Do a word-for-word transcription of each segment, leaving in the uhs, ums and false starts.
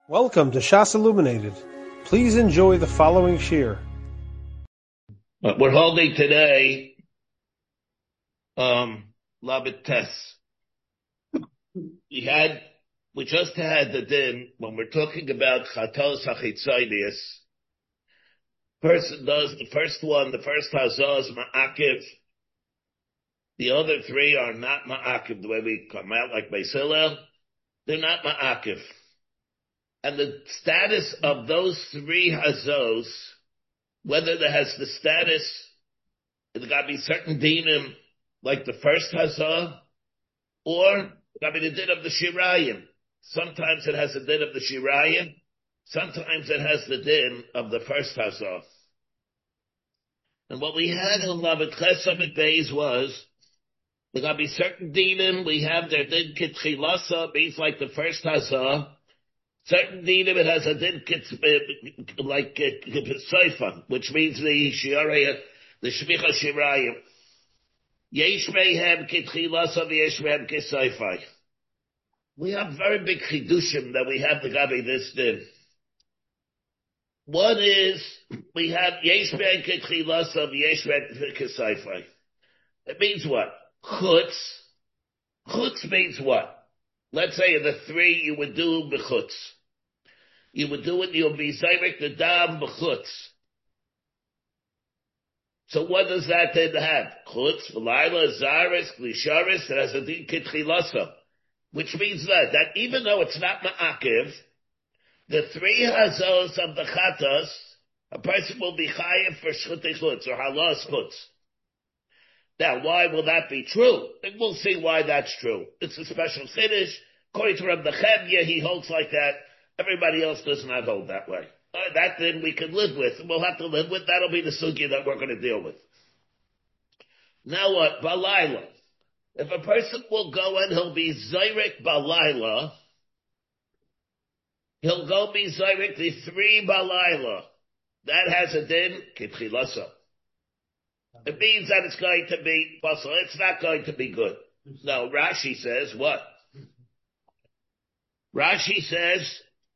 Welcome to Shas Illuminated. Please enjoy the following shir. We're holding today, um, Labit Tes. We had, we just had the din, when we're talking about Chatos HaChitzonius, person does, the first one, the first Hazah is Ma'akiv. The other three are not Ma'akiv, the way we come out like Beis Hillel, they're not Ma'akiv. And the status of those three Hazos, whether there has the status, it's got to be certain dinim, like the first Hazah, or it's got to be the din of the Shirayim. Sometimes it has the din of the Shirayim, sometimes it has the din of the first Hazah. And what we had in Lavet Chesed Beis was, there got to be certain dinim, we have their din Kitchilasa, means like the first Hazah. Certain dinim, it has a din like Seifa, which means the Shiarei, the Shmicha Shirayim. Yesh mehem kitchilasa v'yesh mehem kisayfai. We have very big chidushim that we have to gabi this din. One is, we have yesh mehem kitchilasa v'yesh mehem kisayfai. It means what? Chutz. Chutz means what? Let's say in the three you would do b'chutz. You would do it, you'll be zayrek the dam b'chutz. So what does that then have? Chutz, v'layla, zaris, glisharis, it has a din kitchilasa. Which means that, that even though it's not ma'akiv, the three hazos of the chatas, a person will be chayiv for shchutei chutz, or halas chutz. Now, why will that be true? And we'll see why that's true. It's a special chiddush. According to Reb Nechemya, he holds like that. Everybody else does not hold that way. Uh, that then we can live with. We'll have to live with. That'll be the sugya that we're going to deal with. Now what? Balayla. If a person will go and he'll be Zayrek Balayla, he'll go be Zayrek the three Balayla. That has a din, Kitchilasa. It means that it's going to be possible. It's not going to be good. No, Rashi says what? Rashi says,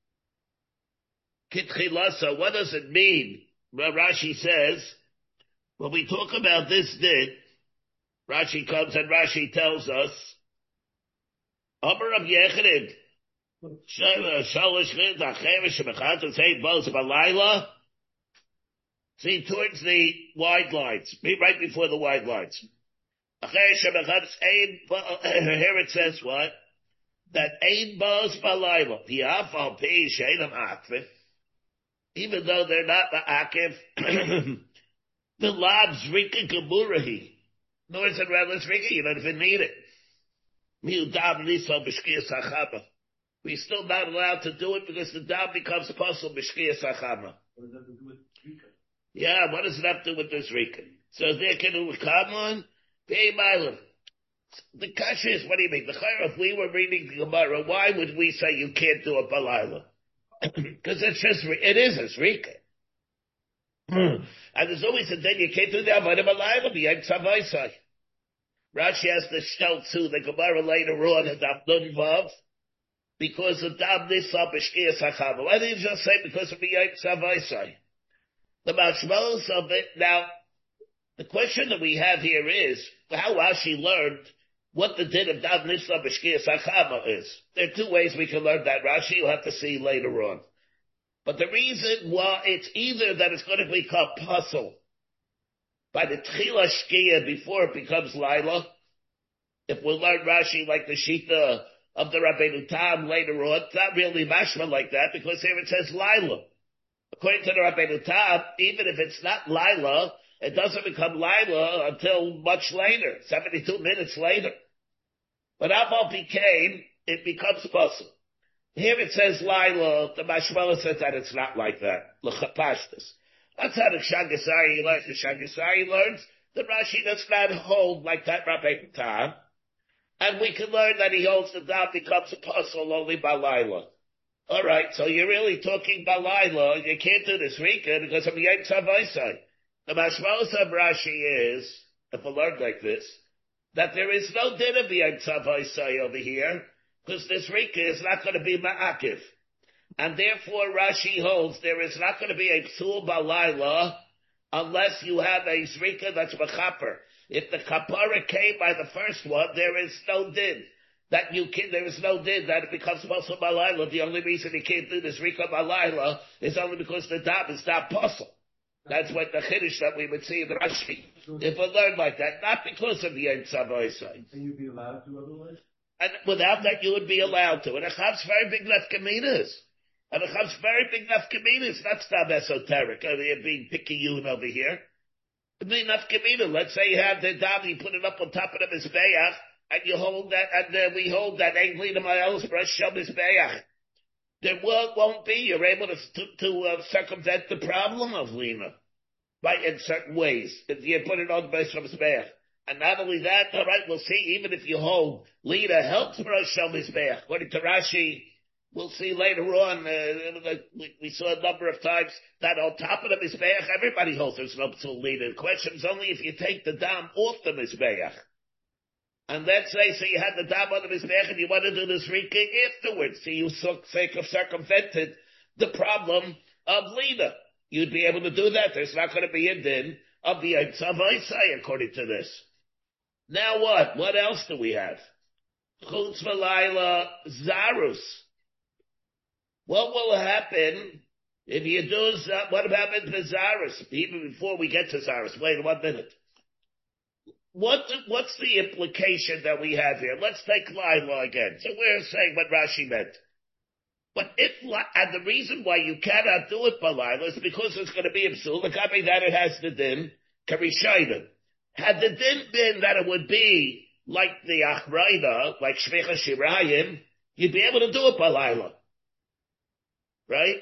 Kitchilasa, what does it mean? Well, Rashi says, when we talk about this din, Rashi comes and Rashi tells us, Amar of Yechid, Shalosh Chid, Acherish, Shemachat, Say, Bos, Balayla, see, towards the wide lines, right before the wide lines. Acherish, Shemachat, here it says what? That Ein Bos, Balayla, Piaf, Pi, Shadam, Akvif, even though they're not ma'akiv, the labs rika gemurahi. Nor is it rather rika, you don't even need it. Miudam niso b'shkiyas hachama. We're still not allowed to do it because the dam becomes possible b'shkiyas hachama. What does that have to do with rika? Yeah, what does it have to do with this rika? So there can come on, pay milam. The kasha is, what do you mean? The chayr, if we were reading the Gemara, why would we say you can't do a balayla? Because it's just, it is a shrika. And there's always a day you can't do the Avodah Balayla, b'yem tzavaisai. Rashi has to shout to the Gemara later on in Daf Nun Vav, because of Dam Nisa b'shkiyas hachama. Why didn't you just say because of b'yem tzavaisai? The mashmalos of it, now, the question that we have here is, how Rashi learned what the din of Dam Nisa b'shkiyas hachama is. There are two ways we can learn that. Rashi, you'll have to see later on. But the reason why it's either that it's going to become puzzle by the Tchila Shkiya before it becomes Laila. If we learn Rashi like the Shita of the Rabbeinu Tam later on, it's not really mashma like that because here it says Laila. According to the Rabbeinu Tam, even if it's not Laila, it doesn't become Laila until much later, seventy-two minutes later. But Aval became, it becomes puzzle. Here it says Laila, the Mashmala says that it's not like that. L'chapashtas. That's how the Shagasari learns. The Shagasari learns that Rashi does not hold like that Rabbeinu Tam. And we can learn that he holds the Dam becomes a puzzle only by Laila. Alright, so you're really talking by Laila, you can't do this Rika because of the Yom Tzavaisai. The Mashmala of Rashi is, if we learn like this, that there is no din of the Yom Tzavaisai over here, because this Rika is not going to be Ma'akiv. And therefore Rashi holds there is not going to be a psul balayla unless you have a zrika that's mechaper. If the kapara came by the first one, there is no din. That you can, there is no din that it becomes psul balayla. The only reason he can't do the zrika balayla is only because the dam is not psul. That's what the chiddush that we would see in Rashi. If we learn like that, not because of the Ein Tzavoisai. And you'd be allowed to otherwise? And without that, you would be allowed to. And it has very big nefkaminas. And it has very big nefkaminas. That's not esoteric. I mean, being picky-yoon over here. It means nefkamina. Let's say you have the dam, you put it up on top of the mizbeach, and you hold that, and uh, we hold that ain't to my else brush shel mizbeach. There will, won't be. You're able to to, to uh, circumvent the problem of lina by in certain ways. If you put it on the base of mizbeach. And not only that, all right, we'll see, even if you hold, Lina helps Rosh Shel Mizbeach. According to Rashi, we'll see later on, uh, we, we saw a number of times that on top of the Mizbeach, everybody holds there's no psul Lina. The question is only if you take the dam off the Mizbeach. And let's say, so you had the dam on the Mizbeach and you want to do this Rika afterwards, so you circumvented the problem of Lina. You'd be able to do that. There's not going to be a din of the Ein Tzavoisai according to this. Now what? What else do we have? Chutz v'layla zarus. What will happen if you do, what happens with zarus? Even before we get to zarus, wait one minute. What, what's the implication that we have here? Let's take Laila again. So we're saying what Rashi meant. But if, and the reason why you cannot do it by Laila is because it's going to be absurd. The copy that it has the din, Karishayim. Had the din been that it would be like the Achraida, like Shvicha Shirayim, you'd be able to do it by Laila. Right?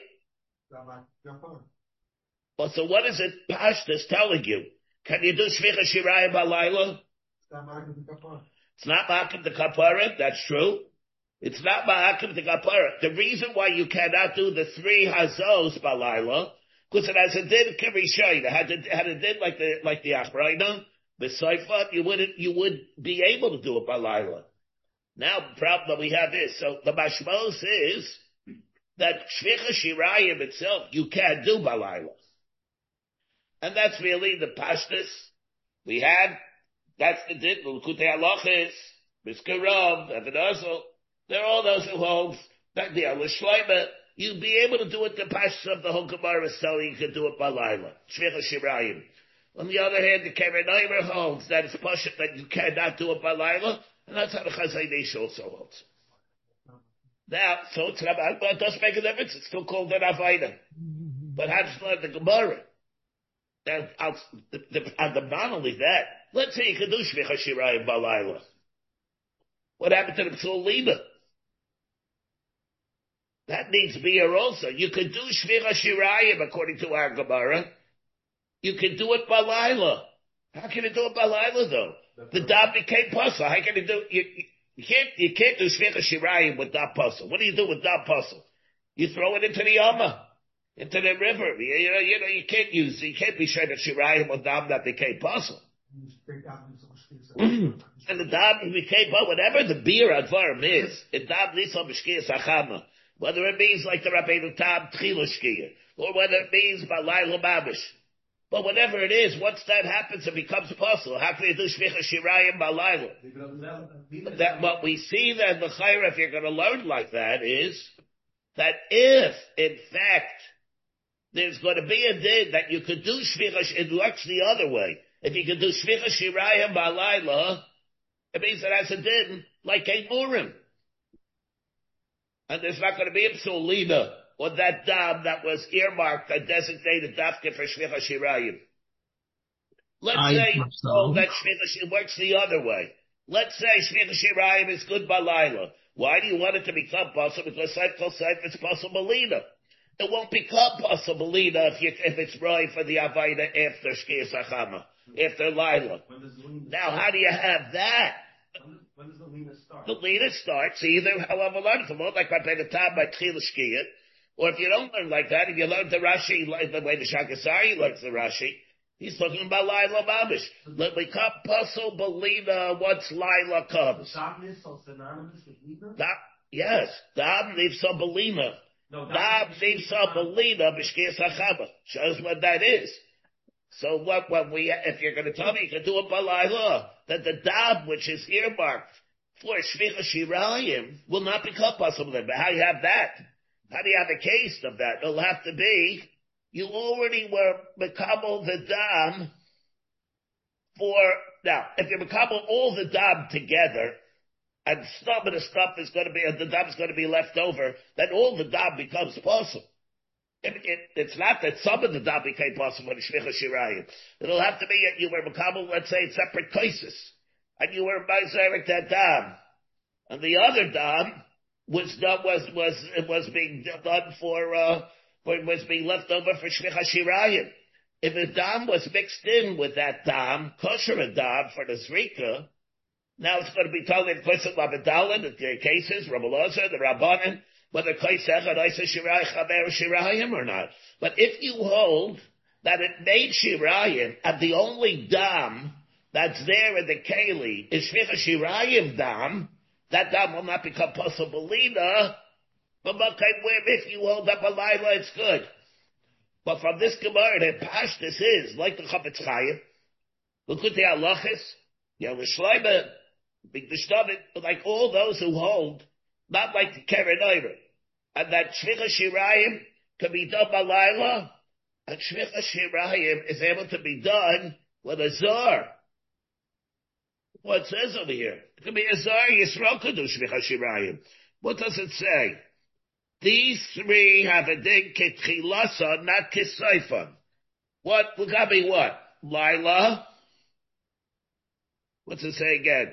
Well, so what is it Pashtas telling you? Can you do Shvicha Shirayim by Laila? It's not Ma'akim the Kapara, that's true. It's not Ma'akim the Kapara. The reason why you cannot do the three Hazos by Laila, because it has a din Karishayim, it had a, had a din like the, like the Achraida, the Seifat, you wouldn't, you would be able to do it by Laila. Now, the problem that we have is, so the Mashmos is that Shvicha Shirayim itself, you can't do by Laila. And that's really the Pashtus we had. That's the Din, the L'kutei Halachos, Miskarav, Evan Ozel. They're all those who hold that the Allah Shloimeh. You'd be able to do it the Pashtus of the whole Gemara is telling you can do it by Laila. Shvicha Shirayim. On the other hand, the Kerenaimer holds that it's Pashat that you cannot do it by Laila, and that's how the Chazai Ish also holds. Now, so it's not, but it doesn't make a difference. It's still called an Avaida. But how does it learn the Gemara? Now, I'll, the, the, and the, not only that, let's say you can do Shvicha Shirayim by Laila. What happened to the Psul Lina? That needs to be here also. You could do Shvicha Shirayim according to our Gemara. You can do it by Laila. How can you do it by Laila though? The dam became puzzle. How can you do? You, you can't. You can't do Shvicha Shirayim with dam puzzle. What do you do with dam puzzle? You throw it into the Yama, into the river. You, you know. You know. You can't use. You can't be Shvicha Shirayim with dam that became puzzle. And the dam became puzzle. Whatever the beer advarim is, it dam nisal b'shkiyas achama. Whether it means like the Rabbeinu Tam Tchila Shkiya, or whether it means by Laila Mamish. But whatever it is, once that happens, it becomes possible. How can you do Shvicha Shirayim by Laila? That what we see that the Chayra, if you're going to learn like that, is that if, in fact, there's going to be a din that you could do Shvicha, it works the other way. If you could do Shvicha Shirayim by Laila, it means it has a din like a Murim. And there's not going to be a Psul Lina or that dam that was earmarked and designated dafka for Shvicha Shirayim. Let's I say so. Oh, that Shvicha works the other way. Let's say Shvicha Shirayim is good by Laila. Why do you want it to become possible? Because Seif Kol Seif it's possible Lina. It won't become possible Lina if, you, if it's right for the Avaida after Shkiyas Achama, after Laila. Now, how do you have that? When does the Lina start? The Lina starts either, however, learn from it, like by the time by Tchila Shkiyat, or if you don't learn like that, if you learn the Rashi, like the way the Shakasari learns the Rashi, he's talking about Laila Mamish. Let me come puzzle Belina once Laila comes. Dam is so synonymous with Lina? Yes, Dam leaves some Belina. No, Dam Nisa Belina B'Shkias HaChama. Shows what that is. So what, when we, if you're going to tell me you can do a Balayla, that the Dam, which is earmarked for Shvicha Shirayim, will not become possible then. But how do you have that? How do you have a case of that? It'll have to be, you already were Mekabel the Dam for, now, if you Mekabel all the Dam together, and some of the stuff is going to be, the dam is going to be left over, then all the dam becomes possible. It, it, it's not that some of the dam became possible in Shvicha Shirayim. It'll have to be that you were Makabel, let's say, in separate cases, and you were Ma'azerek that dam, and the other dam was done, was was was being done for, uh, for was being left over for Shvicha Shirayim. If a dam was mixed in with that dam, kosher a dam for the Zrika, now it's going to be told in Kosher Labadalin, in the cases, Rabbi Loza, the Rabbanim, whether Kosher and Isa Shirai Chaber Shirayim or not. But if you hold that it made Shirayim, and the only dam that's there in the Keli is Shvicha Shirayim dam, that dam will not become possible either. But if you hold up a Laila, it's good. But from this Gemara, the Pashtus is, like the Chafetz Chaim, look at the halachas, Yerushalayim, Big Dishtabit, like all those who hold, not like the Keren Oyer, and that Shvicha Shirayim can be done by Laila, and Shvicha Shirayim is able to be done with a Zar. What it says over here? It can be a Zar, Yisrael could do Shvicha Shirayim. What does it say? These three have a din ketchilasa, not kisayfan. What, would that be what? Laila? What's it say again?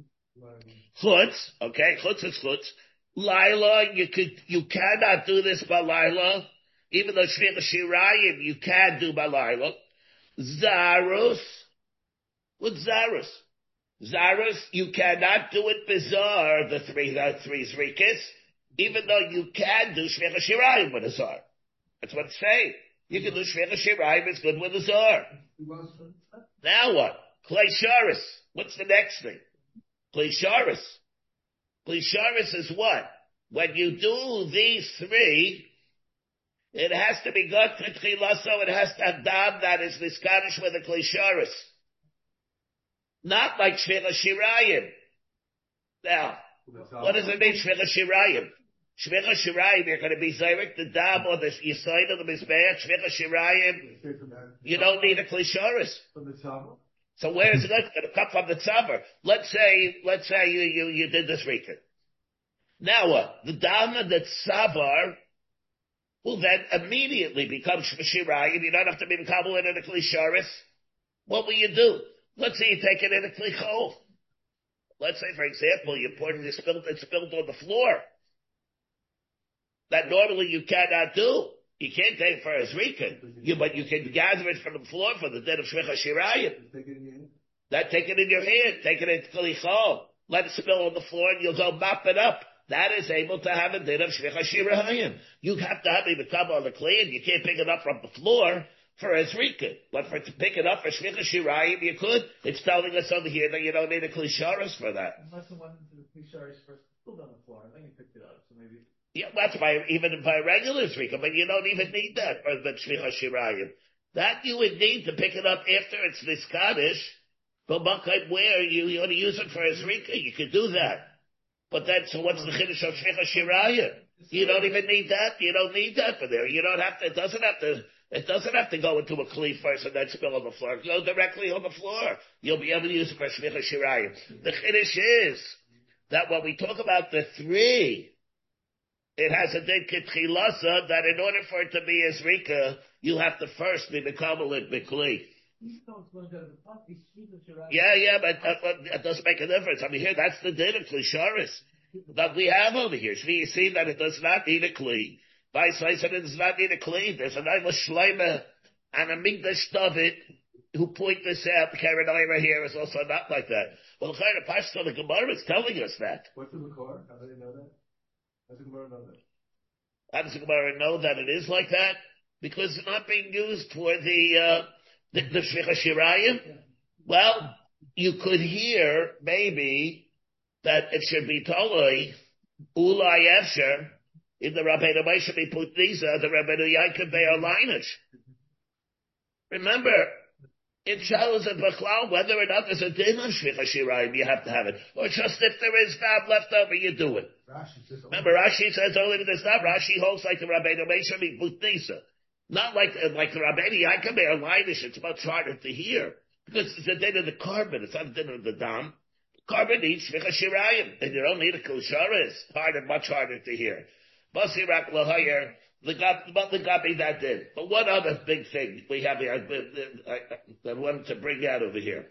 Chutz, okay, chutz is chutz. Laila, you could, you cannot do this by Laila. Even though Shvicha Shirayim, you can do by Laila. Zarus, what's Zarus? Zarus, you cannot do it bizarre, the three, the three Zrikas, even though you can do Shvicha Shirayim with a Zar. That's what it's saying. You can do Shvicha Shirayim, it's good with a Zar. Now what? Klei Sharis. What's the next thing? Klisharis. Klisharis is what? When you do these three, it has to be got to Tchilaso, it has to have dam that is niskanish with a Klisharis. Not like Shvicha Shirayim. Now, what does it mean, Shvicha Shirayim? Shvicha Shirayim, you're going to be Zayrik, the dam or the Yisoid of the Mizbeach, Shvicha Shirayim, you don't need a Klisharis. So where is it going to come from the tzavar? Let's say, let's say you, you, you did this weekend. Now what? The dama, the tzavar, will then immediately become shirayim. You don't have to be mekabel in a klisharis. What will you do? Let's say you take it in a klichol. Let's say, for example, you poured it, spilled, it spilled on the floor. That normally you cannot do. You can't take it for a zrika, you, but you can gather it from the floor for the din of Shvicha Shirayim. That, take it in your hand, take it in Kalichol, let it spill on the floor and you'll go mop it up. That is able to have a din of Shvicha Shirayim. You have to have it come on the clean, you can't pick it up from the floor for a zrika. But for to pick it up for Shvicha Shirayim, you could. It's telling us over here that you don't need a Klisharis for that. Unless it went into the Klisharis first, spilled on the floor, and then you picked it up, so maybe... Yeah, that's by, even by regular Zrika, but you don't even need that for the Shvicha Shirayim. That you would need to pick it up after it's this Kaddish, but where you, you want to use it for a Zrika, you could do that. But then, so what's the Chiddush of Shvicha Shirayim? You don't even need that, you don't need that for there. You don't have to, it doesn't have to, it doesn't have to go into a Kli first and then spill on the floor. Go directly on the floor. You'll be able to use it for Shvicha Shirayim. The Chiddush is that when we talk about the three, it has a din ketchilasa that in order for it to be a zrika, you have to first be mekabel it b'kli. Yeah, yeah, but uh, but it doesn't make a difference. I mean, here that's the din of klisharis that we have over here. So you see that it does not need a kli. By slice it does not need a kli. There's an Eilis Shleima and a Migdash David who point this out. The Karen Oyer here is also not like that. Well, the kind of Pashto, the Gemara is telling us that. What's the Makor? How do they know that? How does the Gemara know that? How does the Gemara know that it is like that? Because it's not being used for the, uh, the, the Shvicha Shirayim. Yeah. Well, you could hear, maybe, that it should be Toloi, Ulai Efsher, In the Rabbeinu Moshe Miputniza, the Rabbeinu Yaakov Be'er Leinish. Remember, it shows that Bechlau, whether or not there's a din on Shvicha Shirayim, you have to have it. Or just if there is fab left over, you do it. Remember, Rashi says only if there's not. Rashi holds like the Rabbeinu Moshe Miputniza. Not like, like the Rabbeinu Yaakov Be'er Leinish, it's much harder to hear. Because it's the din of the carbon, it's not the din of the dam. Carbon needs Shvicha Shirayim, and you don't need a Kushara, it's harder, much harder to hear. Basirak Lahayer, the Gabi that did. But one other big thing we have here, I, I, I wanted to bring out over here.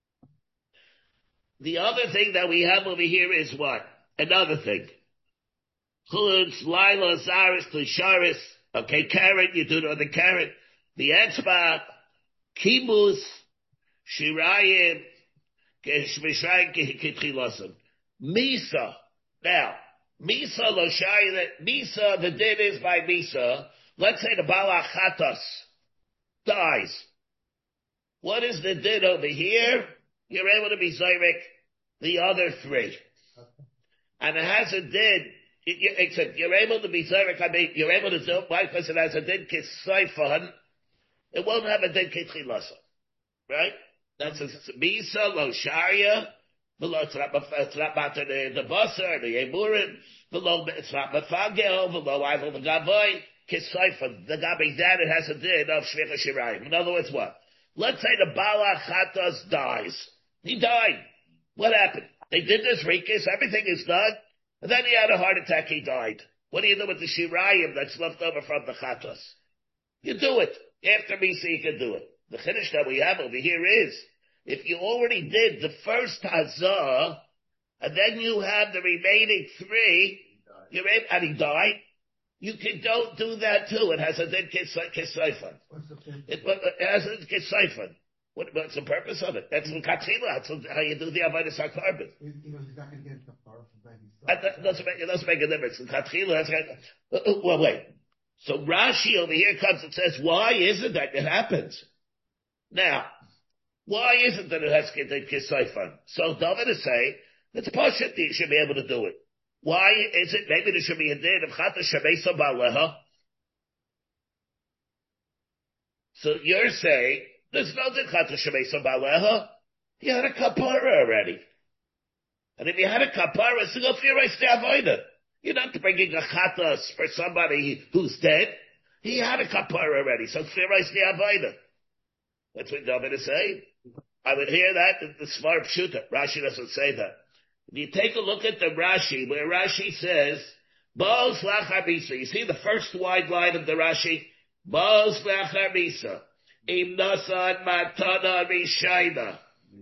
The other thing that we have over here is what? Another thing. Chutz, Laila, Zaris, Tusharis. Okay, carrot, you do it on the carrot. The Etzba, Kimus, Shirayim, Keshmishayim, Kitchilosim. Misa. Now, Misa lo shayla, Misa, the din is by Misa. Let's say the Balachatas dies. What is the din over here? You're able to be Zyrek the other three. And it has a din, except you're able to be Zyrek, I mean, you're able to do it, why? Because it has a din Kisaifan. It won't have a din Kitchilasa. Right? That's a Misa lo shayla. Below it's not it's not matter the the basar the emurim. Below it's not mafagel. Below I the gavoy kisayfa the gabi that it has a din of shvicha shirayim. In other words, what? Let's say the balachatas dies. He died. What happened? They did this rikis. Everything is done, and then he had a heart attack. He died. What do you do with the shirayim that's left over from the chatas? You do it after misa. You can do it. The chiddush that we have over here is, if you already did the first hazah, and then you have the remaining three, you're able, and he died, you can don't do that too. It has a din kisayfan. It, it has a kisayfan. What, what's the purpose of it? That's katzila. That's how you do the avodas hakarbon. That doesn't make, it doesn't make a difference. Katzila. Well, wait. So Rashi over here comes and says, why is it that it happens? Now, why is it that it has Kisaifan? So David is saying, it's Pashut, you should be able to do it. Why is it, maybe there should be a din of Chata Shabesa Baleha? So you're saying, there's no din Chata Shabesa Baleha? He had a kapara already. And if you had a kapara, so go for your rice to avoid it. You're not bringing a Chatas for somebody who's dead. He had a kapara already, so for your rice to avoid it. That's what David is saying. I would hear that in the smart pshuta. Rashi doesn't say that. If you take a look at the Rashi, where Rashi says, Boz lachar misa. You see the first wide line of the Rashi? Boz lachar misa. Im nasan matana rishayna.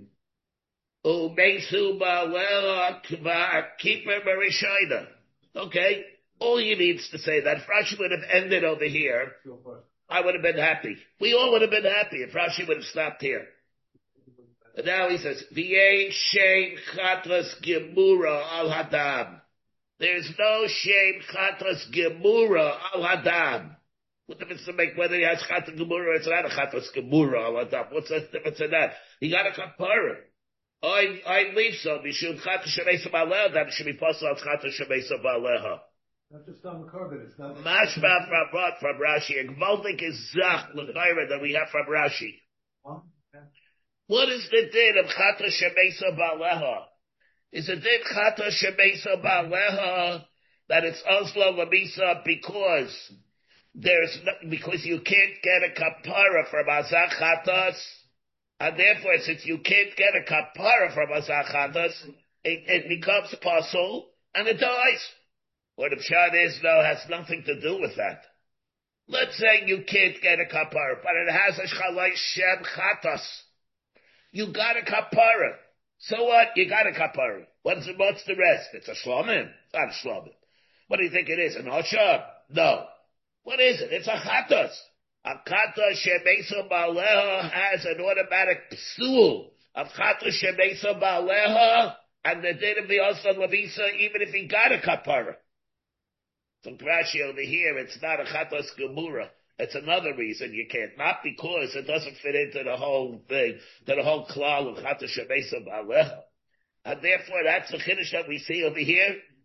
Umesu ba'lela kva keeper marishayna. Okay? All he needs to say that. If Rashi would have ended over here, I would have been happy. We all would have been happy if Rashi would have stopped here. But now he says, V'yein shein chatras gemura al hadam. There's no shein chatras gemura al hadam. What difference to make whether he has chatras gemura or it's not a chatras gemura al hadam? What's the difference in that? He got a kapara. I, I leave so. Mishum chatras shemesa ba'aleha, that it should be possible as chatras shemesa ba'aleha. Not just on the carbon, it's not. Mashma from what? From Rashi. And Gvaldik is Zach, l'chayra, that we have from Rashi. Huh? What is the din of Chata Shemesa Ba'aleha? Is the din Chata Shemesa Ba'aleha that it's Oslo Lamisa because there's no, because you can't get a kapara from Azach Chatas, and therefore since you can't get a kapara from Azach Chatas, it, it becomes pasul and it dies. What the pshat is, no, has nothing to do with that. Let's say you can't get a kapara, but it has a shchalai shem chatas. You got a kapara. So what? You got a kapara. What's the, what's the rest? It's a shlomim. It's not a shlomim. What do you think it is? An osha? No. What is it? It's a chatas. A chatas shemesa ba'aleha has an automatic psul of chatas shemesa ba'aleha, and the din of the osla levisa, even if he got a kapara. So Rashi over here, it's not a chatas gemura. It's another reason you can't. Not because it doesn't fit into the whole thing, to the whole klal of chatas shemesa ba'aleha. And therefore, that's the chiddush that we see over here.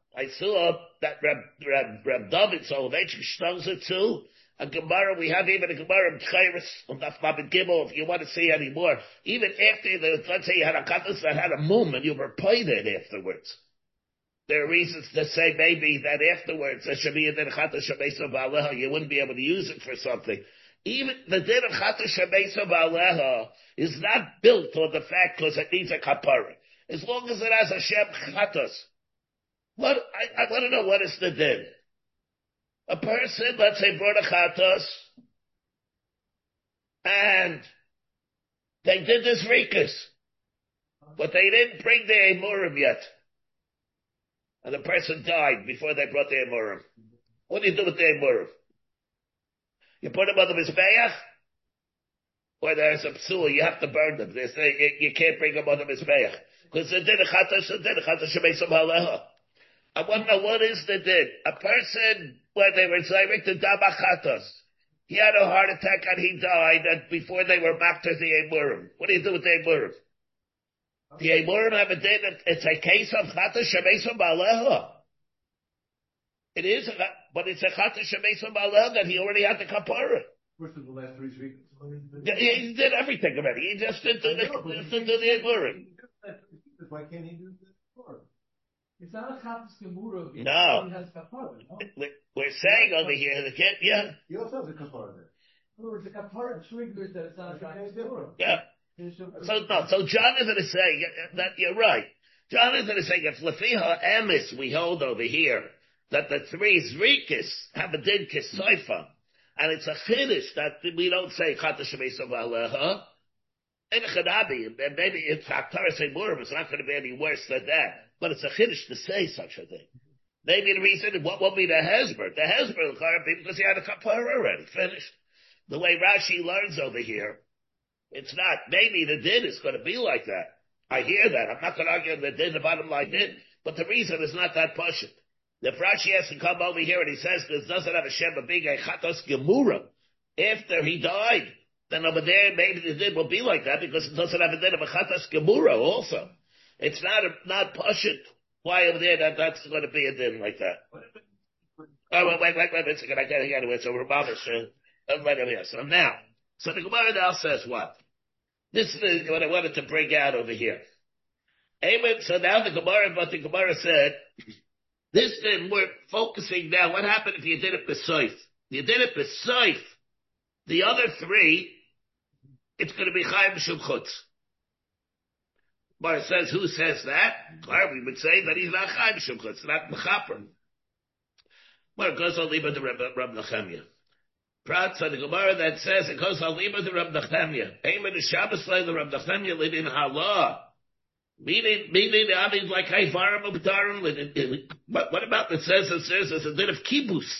I saw that Reb, Reb, Reb David Soloveitchik shtels it too. A Gemara, we have even a Gemara of Tchairis, on Daf Mabed Gimel, if you want to see any more. Even after the, let's say you had a katas that had a mum and you were paid it afterwards. There are reasons to say maybe that afterwards there should be a din chata shebeisa ba'aleha. You wouldn't be able to use it for something. Even the din of chata shebeisa ba'aleha is not built on the fact because it needs a kapara. As long as it has a shem chatas. What I, I want to know, what is the din? A person, let's say, brought a chatas, and they did this rikus, but they didn't bring the emurim yet. And the person died before they brought the emurim. What do you do with the emurim? You put them on the mizbeach, or there's a psul, you have to burn them. They say you, you can't bring them on the mizbeach. Because the din chatas, the din chatas shemeisam haleha. I want to know, what is the din? A person, when they were zayrik to dabachatas, he had a heart attack and he died, and before they were back to the emurim. What do you do with the emurim? The emurim have a din, it's a case of chata shemeisam ba'aleha. It is, a, but it's a chata shemeisam ba'aleha that he already had the kapara. First of the last three weeks. He, he did everything already. He just didn't do the, just didn't do the emurim. Why can't he do this before? It's not a chatas gemura. No. Has kapara, no. We're saying over here, the kid, yeah. He also has a kapara there. In other words, the kapara triggers that it's not a chatas gemura. Yeah. So no, so Jonathan is saying that you're right. Jonathan is saying if lefiha emes we hold over here that the three zrikas have a din kisaifa, and it's a chiddush that we don't say chata shemeisav aleha. In chadabi, and maybe in fact Torah say murim, it's not going to be any worse than that. But it's a chiddush to say such a thing. Maybe the reason what will be the hezber? The hezber will be because he had a kapara already finished. The way Rashi learns over here. It's not. Maybe the din is going to be like that. I hear that. I'm not going to argue the din, the bottom line din, but the reason is not that pashut. If Rashi has to come over here and he says this doesn't have a shem a big chatos gemura after he died, then over there maybe the din will be like that because it doesn't have a din of a chatos gemura also. It's not a, not pashut. Why over there that that's going to be a din like that? Oh, wait, wait, wait, wait, wait a second. I got to get it. So Ramah, so right over here. So now. So the Gemara now says what? This is what I wanted to bring out over here. Amen. So now the Gemara, but the Gemara said, this thing we're focusing now, what happened if you did it b'soif? You did it b'soif. The other three, it's going to be Chaim Shum Chutz. Gemara says, who says that? Well, we would say that he's not Chaim Shum Chutz, not Mechaper. Well, it goes on Liba to Rab Nechemia. Prat on the Gemara that says it goes on Liba to Rab Nechemia. Amen. The Shabbos lay the Rab Nechemia living in Halah. Meaning, meaning, I mean, like Haivarim Ubtarim. What, what about that says it says it's a bit of kibbutz?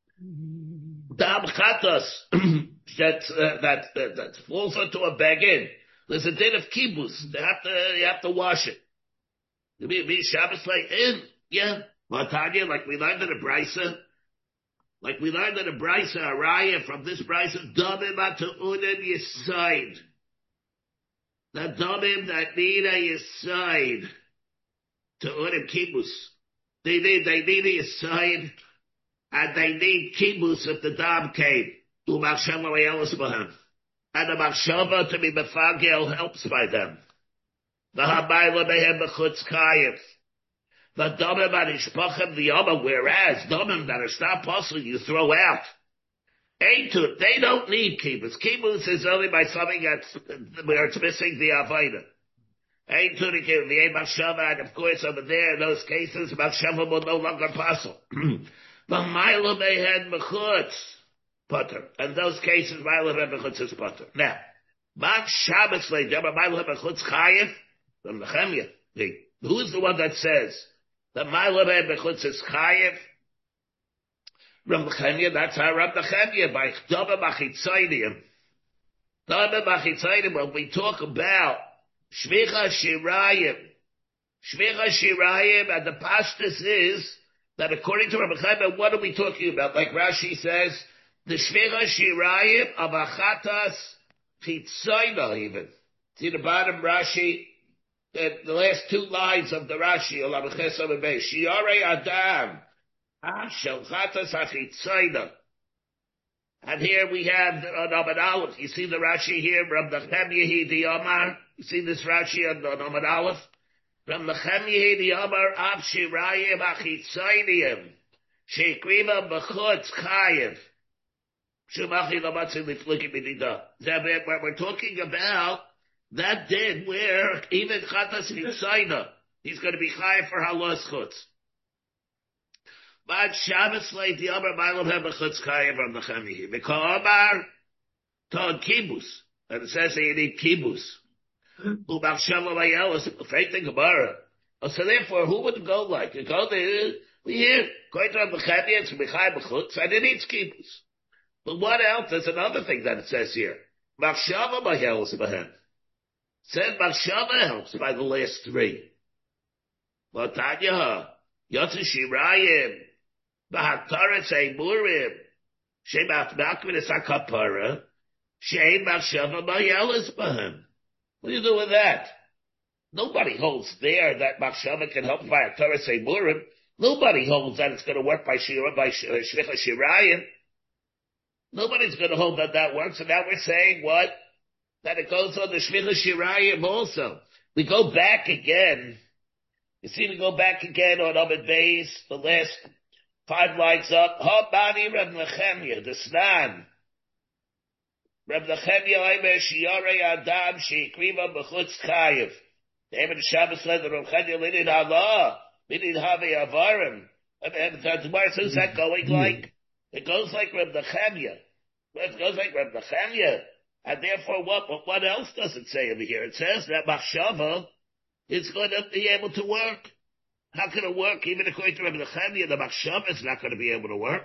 Dam chatas that uh, that uh, that falls onto a begin. There's a din of kibbutz. They have to you have to wash it. You mean me Shabbos lay in? Yeah. Matanya, like we learned in the Brisa. Like we learned in the Brisa, Araya, from this Brisa, Domim atu unim yisaid. The Domim that need a yisaid to unim kibbutz. They need, they need a yisaid, and they need kibbutz if the dam came. Umachshava le'elos b'hem. And the machshava to be mefagel helps by them. The habayla behem b'chutz kayif. The domim anishpachem the yama, whereas domim that are not possible, you throw out. Eitut, they don't need kibbutz. Kibbutz is only by something that's, where it's missing the avodah. Eitut, the ein machshava, and of course over there, in those cases, machshava will no longer possible. But ma'ila behem b'chutz, potter. In those cases, ma'ila behem b'chutz is potter. Now, man Shabbos le'dama, ma'ila behem b'chutz chayev, from Nechemia. Who's the one that says, the Ma'ila Bechutz is Chayev? Rav Nechemia, that's how Rav Nechemia, by Dama Machitzaydim. Dama Machitzaydim, when we talk about Shvicha Shirayim, Shvicha Shirayim, and the pashtus is that according to Rav Nechemia, what are we talking about? Like Rashi says, the Shvicha Shirayim of Achatas Chitzayna even. See the bottom Rashi, the, the last two lines of the Rashi, Shiare Adam, Shel Chatas Achitzaina. And here we have on Amud Aleph. You see the Rashi here from the Chem Yehidi Omar. You see this Rashi on, on Amud Aleph from the Chem Yehidi Omar. Ab Shirayim Achitzainiyim Shekriva B'chutz Chayev. Shumachi Lamatzin Liflukim B'nida. We're talking about that din where even Chatas Chitzaina, he's going to be chayev for halos chutz. But Shabbos late the Amar Ma'alav have a chutz chayev from the Chemihi. Mikol Amar Tod Kibus, and it says that you need Kibus. Ubach Shalom Ayel is a fake thing Gemara. So therefore, who would go like? You go there, we hear going to the Chemihi, it's Michai B'chutz, and it needs Kibus. But what else? There's another thing that it says here. Machshava Ayel is a behem. Said Machshava helps by the last three. But Tanya, Yotze Shirayim, B'Haktaretz Eimurim, Shem Atmakvinis HaKapara, Shem Machshava Mayelis B'hem. What do you do with that? Nobody holds there that Machshava can help by Haktaretz Eimurim. Nobody holds that it's going to work by Shira, by Shlicha Shirayim. Nobody's going to hold that that works. And now we're saying what? That it goes on the Shlicha Shirayim also. We go back again. You see, we go back again on Amud Beis, the last five lines up. Ha-bani Reb Nechemya, the Snan. Reb Nechemya Omer Shiyarei Adam Sheikriva B'chutz Chayev. The Emin Shabbos led the Reb Nechemya Lidin Allah, Lidin Have Avarim. And where is that going like? It goes like Reb Nechemya. It goes like Reb Nechemya. And therefore, what, what else does it say over here? It says that Machshava is going to be able to work. How can it work? Even according to Rabbi Nechemya, the Machshava is not going to be able to work.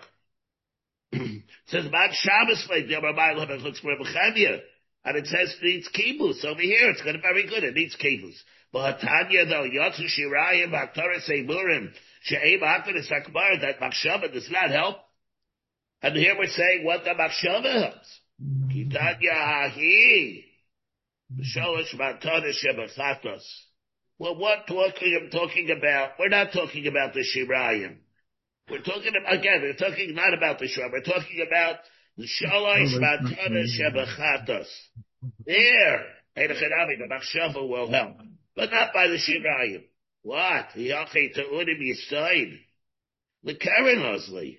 It says, Mad Shabbos, like the Rabbi Nechemya. And it says it needs kibus. Over here, it's going to be very good. It needs kibus. But Tanya, though, Yotzu Shirayim, Haktaretz Eimurim, She'em Haktaretz Akbar, that Machshava does not help. And here we're saying what the Machshava helps. Kitanya Hahi. Sholosh Matana Shebachatos. Well, what talking I'm talking about? We're not talking about the Shirayim. We're talking about, again, we're talking not about the Shirayim. We're talking about the Sholosh Matana Shebachatos. There, Eidachanami, the Machshava will help. But not by the Shirayim. What? Yachi Ta'udim Yisaid. The Karen Osli.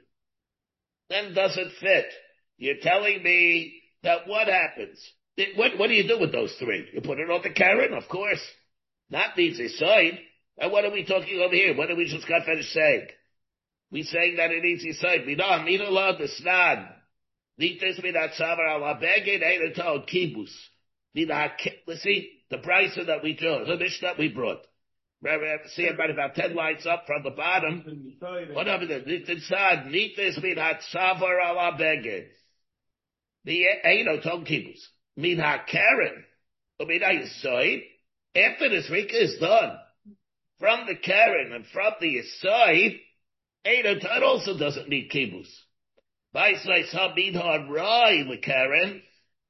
Then doesn't fit. You're telling me that what happens? What, what do you do with those three? You put it on the Karen, of course. Not needs a side. And what are we talking over here? What did we just got finished saying? We saying that it needs a side. Mina, mina la the snan. Nites mina tzavar ala begin ein etal kibus. Mina, let's see, the price that we drew, the Mishnah we brought. See about about ten lines up from the bottom. What happened there? Nites nites mina tzavar ala begin. The ein etal kibus. Mina Karen. Mina Yisoid. After this Rika is done, from the Karen and from the Yisoid, Eidotan also doesn't need Kibbutz. Vaisvais HaMidhar Rai the Karen.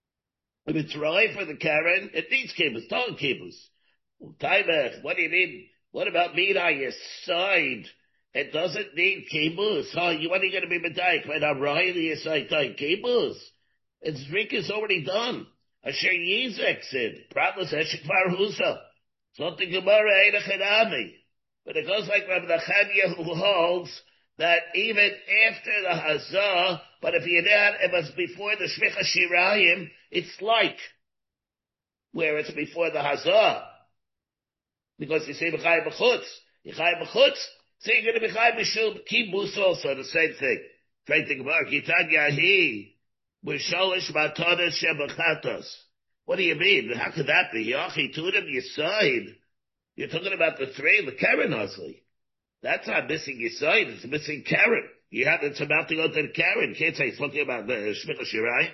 If it's Rai for the Karen, it needs Kibbutz. Don't Kibbutz. Taimech, what do you need? What about Mina Yisoid? It doesn't need Kibbutz. Huh? You, what are you going to be Medaik? When I'm Rai the Yisoid, don't Kibbutz. Its Rika's already done. Asher Yizek said, Pratlas Eshikvar Husa. Something Gemara Eidachanami. But it goes like Rabbi Nechemya who holds that even after the Hazah, but if you're not, it was before the Shlicha Shirayim, it's like where it's before the Hazah. Because you say B'chai B'chutz. B'chai B'chutz, so you're going to be B'chai B'shul Kibbutz also, the same thing. Same thing Gemara, Kitan Yahi. With Sholish Matanas Shebachatos. What do you mean? How could that be? Yachi Tudim Yisaid. You're talking about the three, the Karen Osli. That's not missing Yisaid, it's missing Karen. You have, it's about to go to the Karen. You can't say it's looking about the Shmicha Shirai.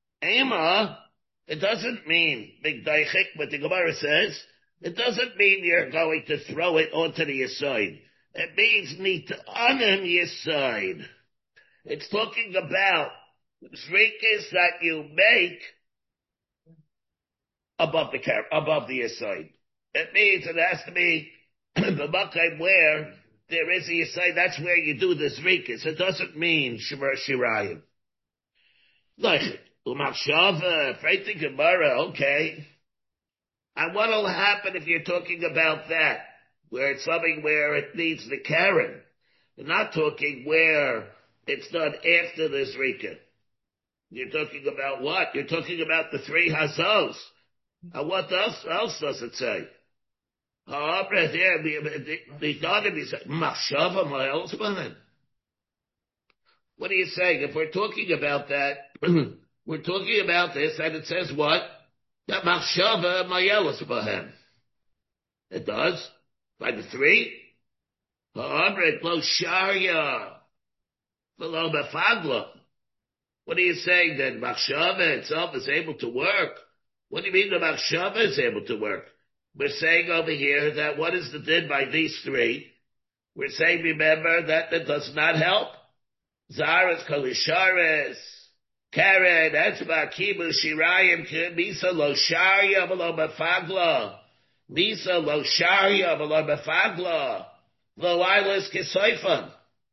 Ema, it doesn't mean Big Daichik, but the Gemara says, it doesn't mean you're going to throw it onto the Yisaid. It means Nit'anim Yisaid. It's talking about Zrikas that you make above the car, above the aside. It means it has to be the makom where there is a yisai, that's where you do the zrikas. It doesn't mean shemar shirayim. Like, umachshava, afraid to Gemara, okay. And what'll happen if you're talking about that, where it's something where it needs the Karen? You're not talking where it's done after the zrika. You're talking about what? You're talking about the three hazos. And what else, else does it say? Oh, there, the daughter is machshava, my husband. What are you saying? If we're talking about that, we're talking about this, and it says what? That machshava mayelas bahem. It does. By the three. Ha'amret lo sharya. V'lo befagla. What are you saying then? Machshava itself is able to work. What do you mean the machshava is able to work? We're saying over here that what is the din by these three? We're saying, remember, that that does not help. Zaras, Kalishares, Karen, Etzba, Kibu, Shirayim, Misa, Lo Sharia, V'lo Befagla, Misa, Lo Sharia, V'lo Befagla, Lo Ilas Kisoifan.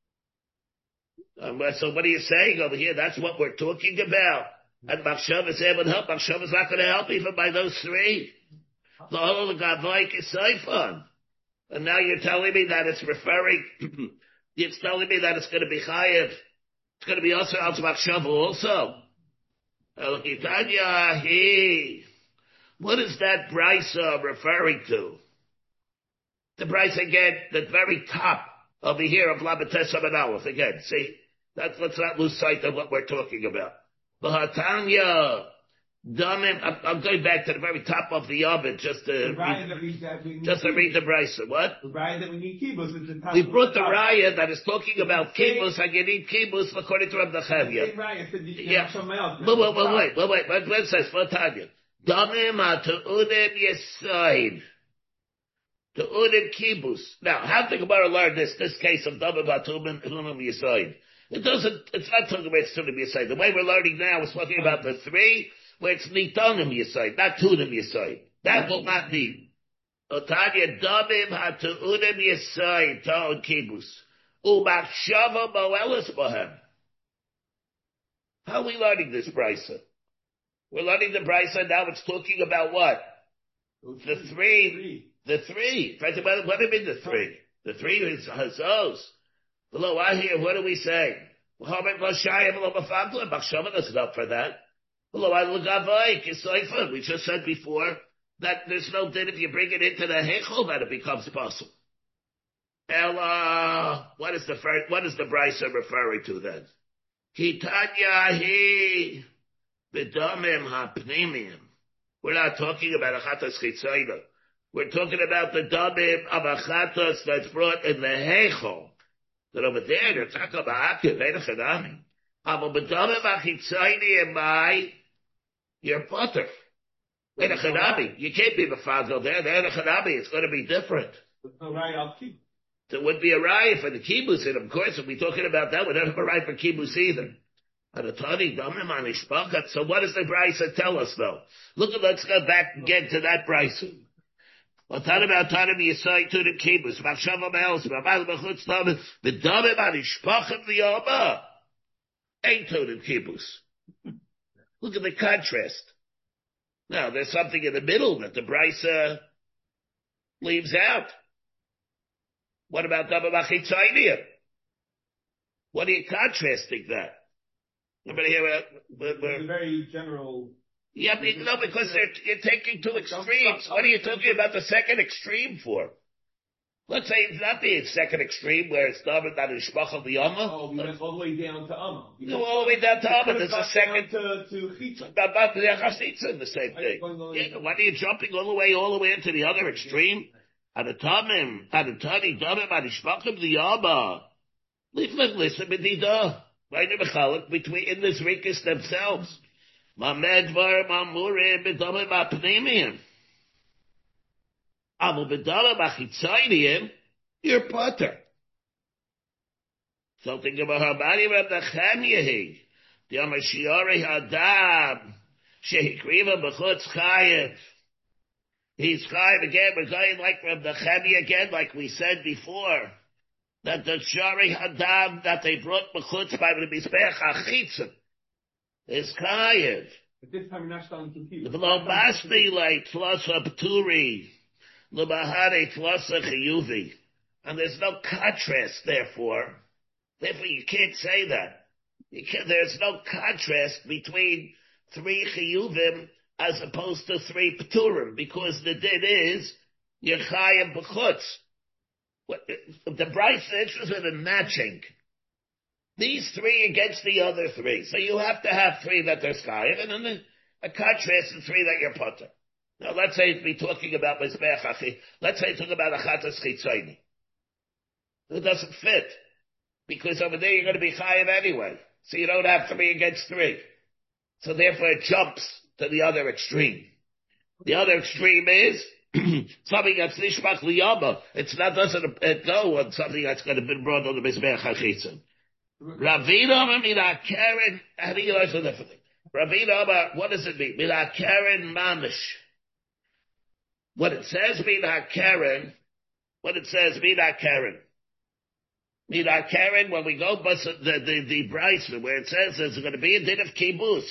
Um, so what are you saying over here? That's what we're talking about. And Machshav is able to help. Machshav is not going to help even by those three. Lo Gavai Kisoifan. And now you're telling me that it's referring, it's telling me that it's going to be chayev. It's going to be also al machshava also. What is that brisa referring to? The brisa again, the very top over here of Labates Aleph. Again, see, that's, let's not lose sight of what we're talking about. B'hatanya. Damim, I'm, I'm going back to the very top of the oven just to read, we, we just to read the brisa. What? The raya that we need kibbutz is the top. We brought the raya that is talking about kibbutz, and you need kibbutz according to Reb Nachemia. Yeah. Wait, wait, wait, wait, wait, wait. What says? Vatanya. Damim ha'tu'udim yesaid. Tu'udim kibbutz. Now, how did the Gemara learn this? This case of damim ha'tu'udim yesaid. It doesn't. It's not talking about tu'udim yesaid. The way we're learning now is talking about the three. Where it's nitonim yisayid, not tunim yisayid. That will not need. Otanya damim ha'tu'unim yisayid, ta'on kibus. U'machshava mo'elis bohem. How are we learning this brisa? We're learning the brisa now. It's talking about what? The three. The three. What do you mean the three? The three is hazos. Below I hear, what do we say? Machshava doesn't help for that. We just said before that there's no din if you bring it into the hechol that it becomes possible. Ella, what is the first, what is the brisa referring to then? Kitanya b'damim ha'pnimim. We're not talking about achatas chitzayna. We're talking about the damim of achatas that's brought in the hechol. That over there, they're talking about akiv, einachadami. Amo b'damim ha'chitzayni and my your butter. Wait a chanabi. You can't be mafadel there. There a chanabi. It's going to be different. There would be a raya for the kibbutz, and of course, if we're talking about that, we don't have a raya for kibbutz either. So what does the brisa tell us, though? Look at, let's go back again to that brisa. What talking about tanim yisai to the kibbutz? Machshava me'els, ma'mal b'chutz tanim, v'damim anishpachim v'yama. Ain't to the kibbutz. Look at the contrast. Now, there's something in the middle that the brisa leaves out. What about Dabba Machitzainia? What are you contrasting that? Everybody here, we're, we're, it's a very general. Yeah, but, no, because they're, you're taking two extremes. What are you talking about the second extreme for? Let's say it's not the second extreme where it's David that is Shmachal B'Yama. Oh, you went all the way down to Amma. You go all the way down to Amma. There's a second. To, to Chitza. About the Chasitza, the same thing. Yeah, why are you jumping all the way, all the way into the other extreme? Adatamim, Adatani, Damim, Adishmachal B'Yama. Listen, listen, Medida. Right in the Mechalik, between, in the Zrikas themselves. Mamedvar, Mamurim, B'Damim, Apnimiim. Amu b'dala b'chitzayim, you're putter. Something about Habari Reb Nachemia. The Amashiori Hadam, Shehikriva b'chutz chayev. He's chayiv again. We're going like from the Chemi again, like we said before, that the Shari Hadam that they brought B'chutz by the Mizbech HaChitzon is chayiv. But this time you're not starting to keep. The Lo Masni like Tlasa Pturi, L'Mahare Tlasa Chiyuvi. And there's no contrast, therefore. Therefore, you can't say that. You can't, there's no contrast between three Chiyuvim as opposed to three Pturim, because the din is, you're Chayav B'chutz. What, the Bryce is interested in matching these three against the other three. So you have to have three that are Chayav, and then the, a contrast to three that you're Potter. Now, let's say we're talking about Mizbech Achi. Let's say talking about Achatas Chitzoni. It doesn't fit. Because over there you're going to be chayiv anyway. So you don't have three against three. So therefore it jumps to the other extreme. The other extreme is something that's nishmach liyama. It's not, doesn't it go on something that's going to be brought on the Mizbech HaChitzon. Ravina mina Karen, how do you learn so differently? Ravina, what does it mean? Mina Karen mamish. What it says, mina Karen, what it says, mina Karen. Mina Karen, when we go bus the the the Bryce where it says there's going to be a din of kibbutz.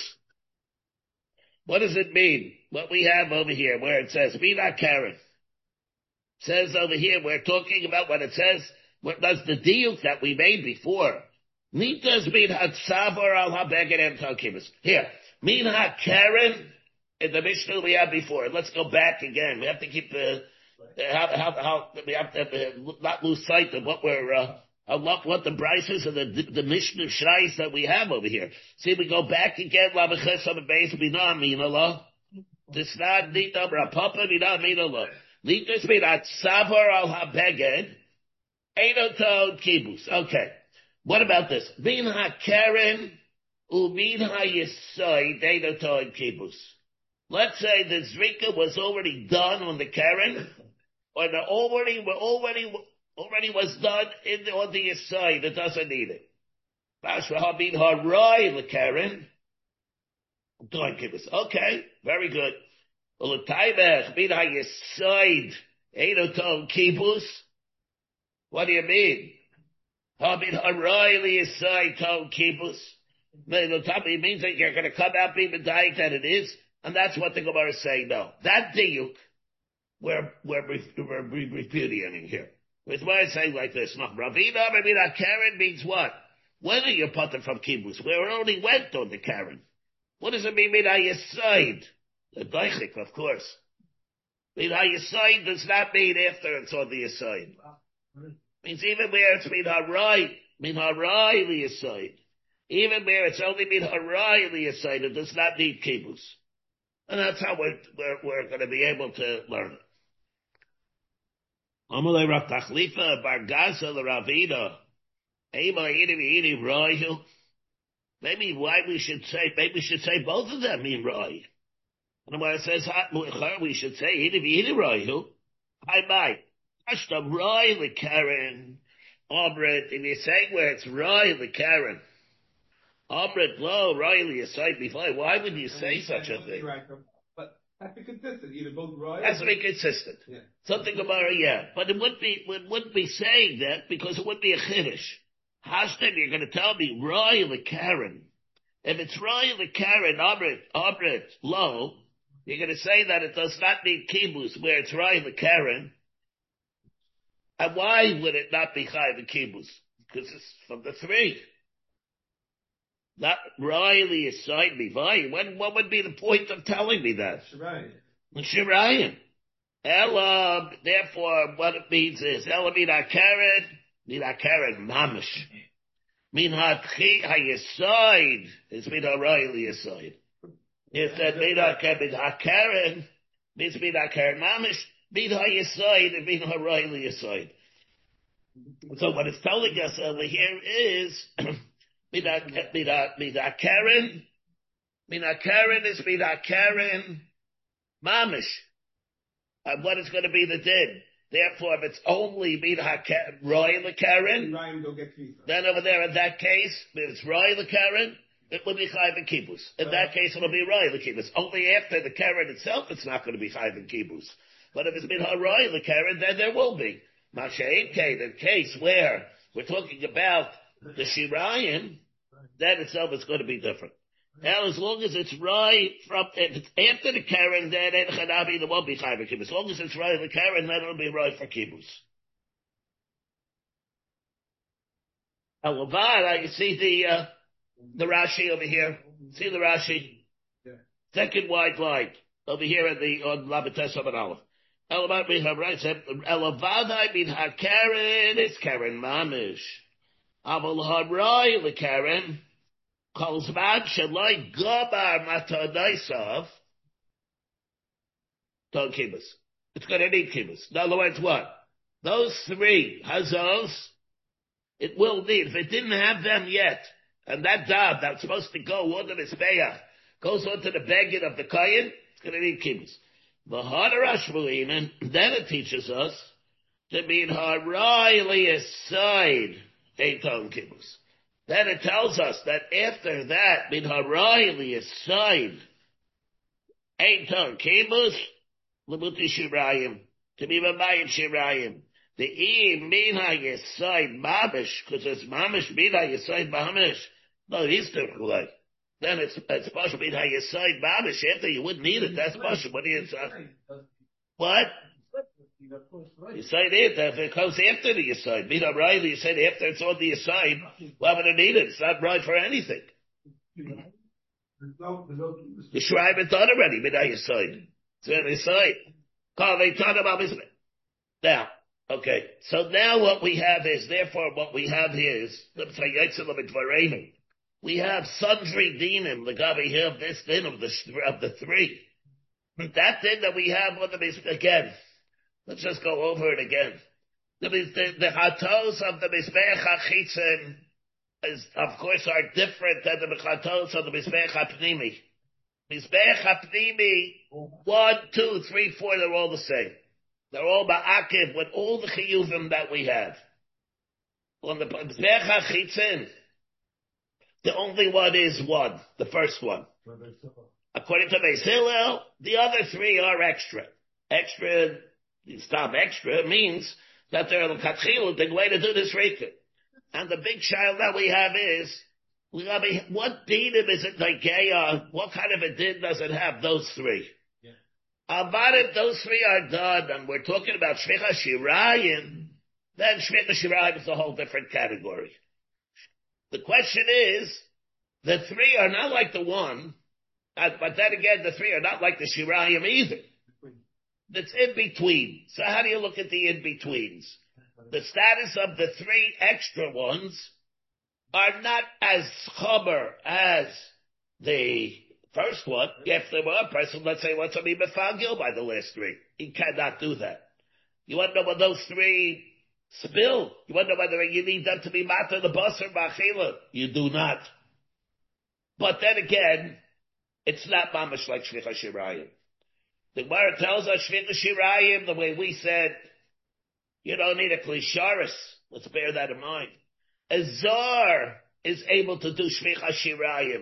What does it mean? What we have over here, where it says Mina Karen, says over here we're talking about what it says. What does the diuk that we made before? Nitas min hatzavar al habeged and kibbutz. Here, Mina Karen in the Mishnah we had before. Let's go back again. We have to keep the uh, how how how we have to uh, not lose sight of what we're. Uh, I love what the Bryces and the, the, the Mishnah Shrais that we have over here. See, we go back again, La B'chesam and Beis Bina Minallah. This not Nita Rapapa Bina Minallah. Nitas Bina Tzavar al HaBeged. Einoton Kibbutz. Okay. What about this? Min HaKeren Umin HaYesoid Einoton Kibbutz. Let's say the Zrika was already done on the Karen, or the already, we're already, already was done in the, on the side. It doesn't need it. Bashrahabin harai the Karen. Okay, very good. What do you mean? Habin harai the side told kibbutz. It means that you're going to come out being medayik that it is, and that's what the Gemara is saying. No, that diuk we're we're, we're repudiating here. With what I say like this, no, Ravina, I mean, that Karen means what? When are you putting from kibbutz? We already went on the Karen. What does it mean, Mina Yesod? The Daichik, of course. Mina Yesod does not mean after it's on the Yesod. Means even where it's Min Harai, Min Harai the Yesod. Even where it's only Min Harai the Yesod, it does not need kibbutz. And that's how we're, we're, we're going to be able to learn it. Amalei Rav Tachlifa Bar Gaza the Ravina. Maybe why we should say, maybe we should say both of them mean Rai. And when it says we should say Idi Idi Rayu. I might. Ashtam Rai the Karen. Obret, if you're saying where it's Rai the Karen. Obret lo Rai the Yasai before. Why would you say such a thing? Has to be consistent, either both right. Has to be consistent. Yeah. Something about it, yeah. But it wouldn't be, it wouldn't be saying that because it wouldn't be a chiddush. Hashtem, you're going to tell me, Roy the Karen. If it's Roy the Karen, Abrit, Abrit, low, you're going to say that it does not need kibbutz where it's Roy the Karen. And why would it not be Chai the kibbutz? Because it's from the three. Not Riley aside me. When, what would be the point of telling me that? Shirayim. Shirayim. Ella, therefore, what it means is, Ella min ha-karen, min ha-karen mamish. Min ha-yesod is min ha-Riley aside. If that min ha-karen means min ha-karen mamish, min ha-yesod and min ha-Riley aside. So what it's telling us over here is, Mina mina Karen, mina Karen is mina Karen mamish. And what is going to be the din? Therefore, if it's only mina Roy the Karen, then over there in that case, if it's Roy the Karen, it will be Chayv and Kibbutz. In that case, it'll be Roy the Kibbutz. Only after the Karen itself, it's not going to be Chayv and Kibbutz. But if it's min haroy l'keren, then there will be. Masha'in the case where we're talking about the shirayim, then itself is going to be different. Now, as long as it's right from, if it's after the keren, then it chanabi, there won't be chayv for kibbutz. As long as it's right the keren, then it'll be right for kibbutz. Elavad, you see the, uh, the Rashi over here? See the Rashi? Yeah. Second white line. Over here at the, on Labates of an Aleph. Elavad, we have right, Elavad, I mean, ha-keren, it's keren mamish. Aval harai the keren, calls back, shalai gabar matadaisav, don't kibbutz. It's going to need kibbutz. In other words, what? Those three hazos, it will need. If it didn't have them yet, and that dab that's supposed to go on the Mizbeach goes onto the beggar of the Kayin, it's going to need kibbutz. The Hadarashmuin, and then it teaches us to be harai aside eiton kibbutz. Then it tells us that after that, min harai aside eiton kibbutz, lemuti shirayim, to be mamayim shirayim. The e mina yesai mamish, because it's mamish mina yesai mamish. No, he's different. Then it's it's possible mina yesai mamish. After you wouldn't need it. That's possible. What do you say? What? You say it if it comes after the yesai. Mina right? You said after it's on the yesai. Why would it need it? It's not right for anything. The shrine is done already. Mina yesai. It's on the yesai. Call they talk about this. Now. Okay, so now what we have is, therefore what we have here is, we have sundry dinim, the gabi here of this din of the, of the three. That din that we have on the, again, let's just go over it again. The, the, the chatos of the Mizbeach HaChitzon is, of course, are different than the chatos of the Mizbeach HaPnimi. Mizbeach HaPnimi, one, two, three, four, they're all the same. They're all ba'akiv with all the chiyuvim that we have. On the Mizbeach HaChitzon, the only one is one, the first one. According to Beis Hillel, the other three are extra. Extra, stop extra, means that they're l'katchilu, the way to do this rikah. And the big child that we have is, we have a, what dinim is it like Geya? What kind of a din does it have, those three? About it, those three are done, and we're talking about Shvicha Shirayim, then Shvicha Shirayim is a whole different category. The question is, the three are not like the one, but then again, the three are not like the Shirayim either. It's in between. So how do you look at the in-betweens? The status of the three extra ones are not as chomer as the first one. If there were a person, let's say, wants to be mefagil by the last three, he cannot do that. You want to know when those three spill? You want to know whether you need them to be mata the bus or machila? You do not. But then again, it's not mamash like Shvicha Shirayim. The Gemara tells us Shvicha Shirayim, the way we said, you don't need a klisharis. Let's bear that in mind. A zar is able to do Shvicha Shirayim.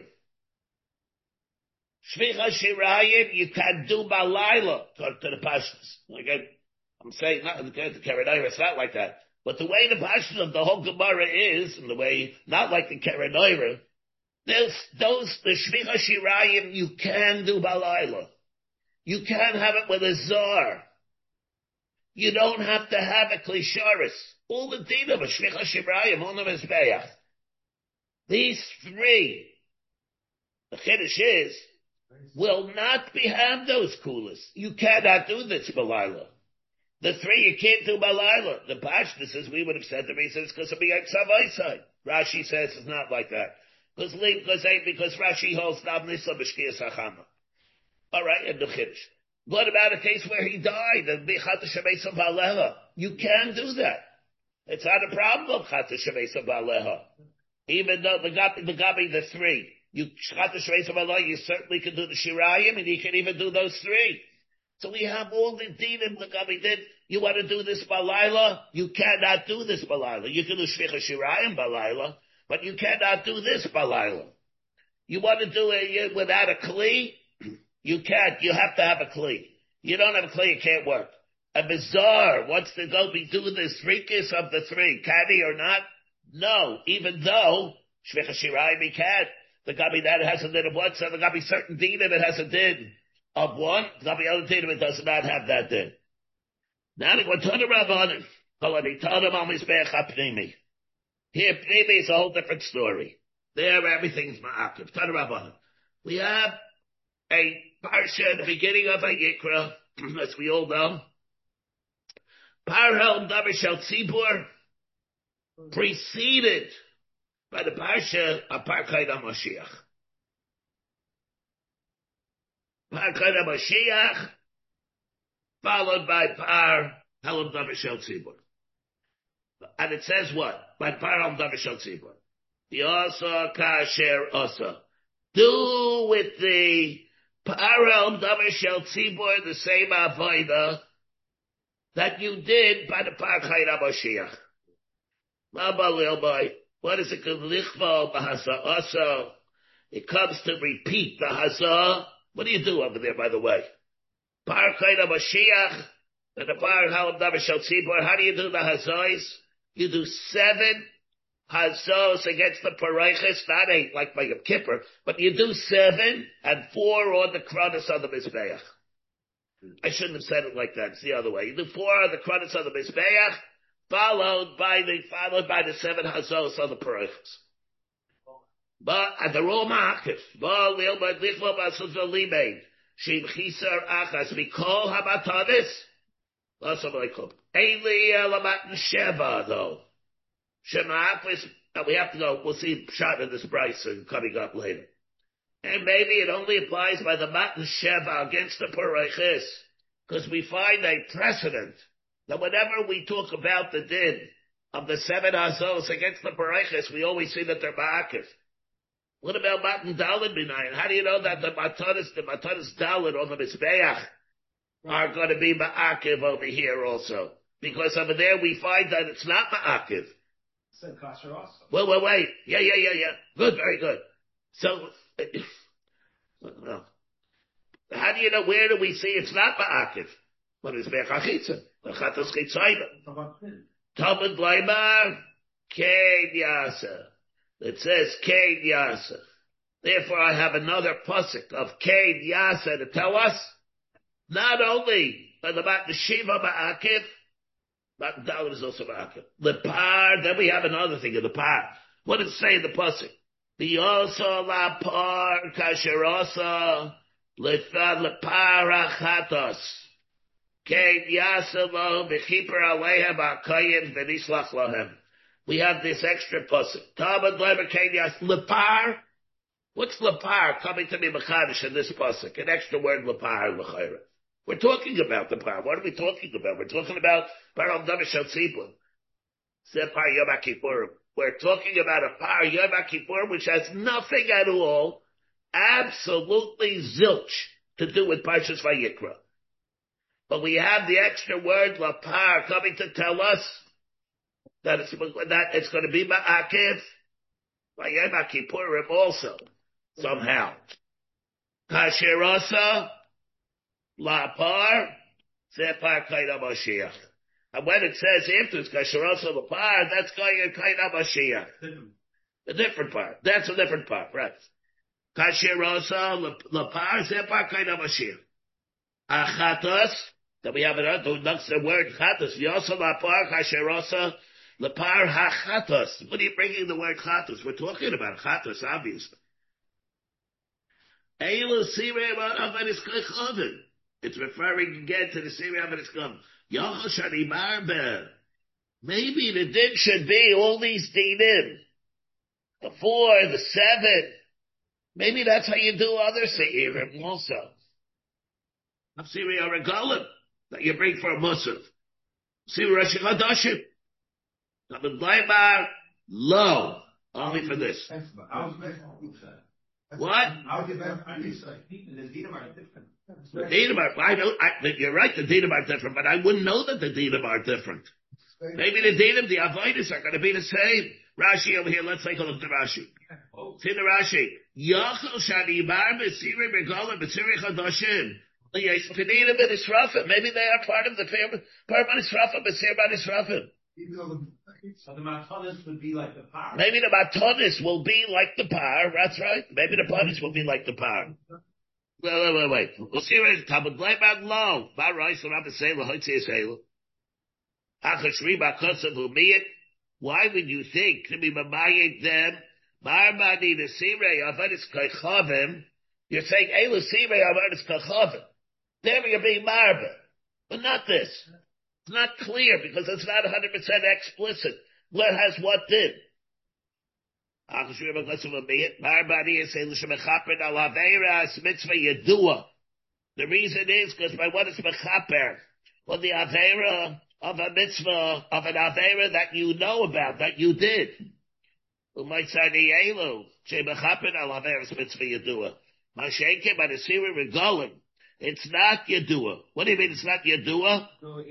Shvicha Shirayim, you can do Balayla, to the Pashtas. Again, I'm saying, not the Kerenayra, it's not like that. But the way the Pashtas of the whole Gemara is, and the way, not like the Kerenayra, there's those, the Shvicha Shirayim, you can do Balayla. You can have it with a Zar. You don't have to have a Klisharis. All the din of a Shvicha Shirayim on the Mizbeach. These three, the Chiddush is, will not be have those coolers. You cannot do this Balayla. The three you can't do Balayla. The Pashtus says we would have said the reason is because of the Yetzav. Rashi says it's not like that. Because because because Rashi holds Nav Nisa B'Shkiyas HaChama. All right, and the Chiddush. What about a case where he died and B'Chata Shemesa Baleha? You can do that. It's not a problem of Chata Shemesa Baleha. Even though the Gabi, the Gabi, the three. You Chata Shemesa Baleha, you certainly can do the Shirayim and you can even do those three. So we have all the dinim the Gabi did. You want to do this Balayla? You cannot do this Balayla. You can do Shvicha Shirayim Balayla, but you cannot do this Balayla. You want to do it without a Kli? You can't. You have to have a Kli. You don't have a Kli, it can't work. a bizarre. What's the go be doing this freakish of the three? Can he or not? No. Even though Shvicha Shirai we can. The Gabi that has a din of what? So the Gabi certain din that has a din of one. The Gabi other din it does not have that din. Now they went to the Rabbanim. Here, Pnimi is a whole different story. There, everything's ma'akiv. Tana Rabbanim. We have a parsha at the beginning of Vayikra, as we all know. Parhel Davar Shel Tzibur, preceded by the parsha of Parkai HaMashiach. Parkai HaMashiach, followed by Par Helam Davar Shel Tzibur. And it says what? By Par Helam Davar Shel Tzibur. The Asa Kasher Asa. Do with the Par Helam Davar Shel Tzibur the same avodah that you did by the Parkai HaMashiach. What is it called? Lichval Bahasa Asa. It comes to repeat the Hazah. What do you do over there, by the way? Parkai HaMashiach and the Par Helam Davar Shel Tzibur. How do you do the Hazahs? You do seven Hazos against the Paraiches, not eight like by Yom Kippur, but you do seven and four on the Kronos on the Mizbeach. I shouldn't have said it like that. It's the other way. You do four on the Kronos on the Mizbeach, followed by the followed by the seven Hazos on the Paraiches. But and they're all ma'akif. But we'll but lichlo b'asuzah limein shim chisar achas mikol habatanis. Assalamu alaikum. Eili elamat sheva though. Shema'akis. We have to go. We'll see shot in this price coming up later. And maybe it only applies by the Matan Sheva against the Paraiches, because we find a precedent that whenever we talk about the din of the seven Hazos against the Paraiches, we always see that they're ma'akif. What about Matan Daled B'nayin? How do you know that the Matanis, the Matanis Daled on the Mizbeach are going to be ma'akif over here also? Because over there we find that it's not ma'akif. Said Kasher also. Well, well, wait. Yeah, yeah, yeah, yeah. Good, very good. So, well, how do you know, where do we see it's not ma'akif? What is Bechachitza? Bechatas Chitzayna. Talmud Leimar, Kein Yasa. It says Kein Yasa. Therefore I have another pasuk of Kein Yasa to tell us, not only by the Matan Shiva ma'akif, Matan Daled is also ma'akif. The par, then we have another thing in the par. What does it say in the pasuk? The also la par kasherosa lefad le par achatos kein yasalo bechiper alehem akayim v'nislach lahem. We have this extra pasuk. Talmud lever kein yas lepar. What's lepar coming to me mechadish in this pasuk? An extra word lepar l'chayra. We're talking about the par. What are we talking about? We're talking about par al davar shel tzibur. Separ Yom Kippurim. We're talking about a par Yom Kippur which has nothing at all, absolutely zilch, to do with Parshas Vayikra. But we have the extra word lapar coming to tell us that it's, that it's going to be ma'akif by Yom Kippurim also, somehow. Kasherasa lapar separ kaida Mashiach. And when it says afterwards, Kasherasa Lapar, that's going to Kaina Mashiach. A different part. That's a different part, right? Kasherasa Lapar, Separ Kaina Mashiach. Achatos, that we have another, that's the word Chatos. Yosa Lapar, Kasherasa Lapar Hachatos. What are you bringing the word Chatos? We're talking about Chatos, obviously. Eilu Sirei Avanis Klechovin. It's referring again to the Sirei Avanis Klechovin. Maybe the din should be all these dinim. The four, the seven. Maybe that's how you do other seirim also. Siri Regalim that you bring for a Musaf. Siri Rosh Chodashim. Talmud Leimar, low. Only for this. What? The dinim are, I don't, I, you're right, the dinim are different, but I wouldn't know that the dinim are different. Maybe the dinim, the avodas are going to be the same. Rashi over here, let's take a look at Rashi. See the Rashi. Yachol shani bar b'siri regalim b'siri chadashim. Yes, Penina ben Israfim. Maybe they are part of the family, part of Israfim, but Sir ben Israfim. So the Matanis would be like the power. Maybe the Matanis will be like the par. That's right. Maybe the Matanis will be like the par. Wait, wait, wait, wait. We'll see what it's Talmud Leibad Lo. Bar Reis, Rabbi Seila, Hoitzi Seila. Achashri Bakosav Umiyat. Why would you think to be mamayit them? Marbadi the Sirei Avanis Kachavim. You're saying Elu Sirei Avanis Kachavim. There you're being marba. But not this. It's not clear because it's not one hundred percent explicit. What has what did? The reason is because by what is mechaper? Well, the avera of a mitzvah, of an avera that you know about, that you did. It's not Yadua. What do you mean it's not Yadua?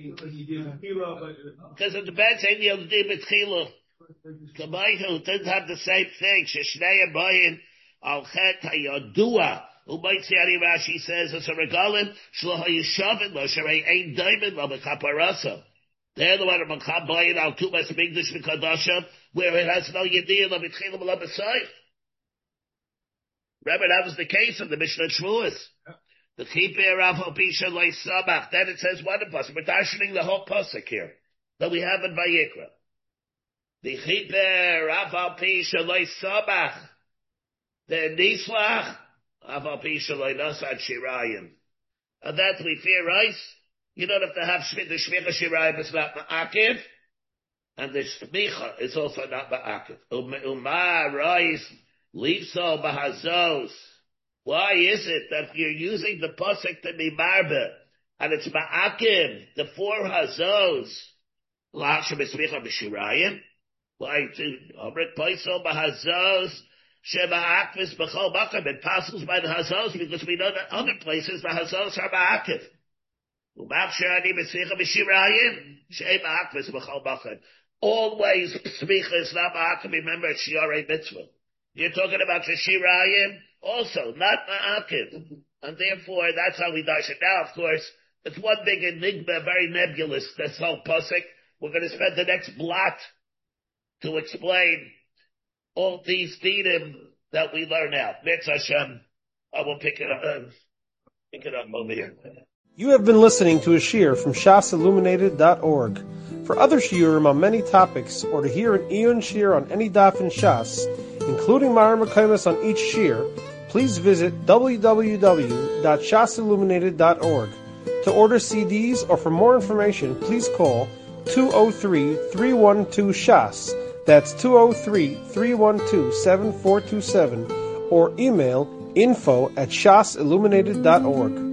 Because it depends on Yadim B'tchila. Kamayhu didn't have the same thing. Sheshnei Abayin al Chet HaYadua. Umaytziani Rashi says it's a regalim. Shlo HaYishavin lo Sharei Ein Diamond lo B'chaparasa. They're the one of Makabayin al Tumas Migdash V'Kadasha, where it has no Yadiyah lo B'tchila lo B'sayf. Remember, that was the case of the Mishnah Shmuas. The Chiper Rav Hopisha Loi Sabach. Then it says one of us. We're darshaning the whole pasuk here that we have in Vayikra. The Chiper Rav Hopisha Loi Sabach. The Nislach Rav Hopisha Loi Nasad Shirayim. And that we fear rice. You don't have to have the Shmicha Shirayim. It's not Ma'akiv. And the Shmicha is also not Ma'akiv. Umar rice. Lifso Bahazos. Why is it that you're using the pasuk to be marbe, and it's ma'akim, the four hazos, la'ashem esmicha b'shirayim? Why to omrit paiso b'hazos shema'akvis b'chol makom? It passes by the hazos because we know that other places the hazos are ma'akiv. U'machshani b'smicha b'shirayim she'em ma'akvis b'chol makom. Always smicha is not ma'akim. Remember, it's shiarei mitzvah. You're talking about the shirayim. Also, not ma'akiv. And therefore, that's how we dash it. Now, of course, it's one big enigma, very nebulous, this whole pasuk. We're going to spend the next blot to explain all these dinim that we learn out. Mitzvah Hashem, I will pick it up, uh, pick it up over here. You have been listening to a shiur from shas illuminated dot org. For other shiurim on many topics, or to hear an Iyun shiur on any daf in Shas, including Mara Mekaymas on each shiur, please visit w w w dot shas illuminated dot org. To order C Ds or for more information, please call two oh three, three one two, S H A S. That's two oh three, three one two, seven four two seven. Or email info at shas illuminated dot org.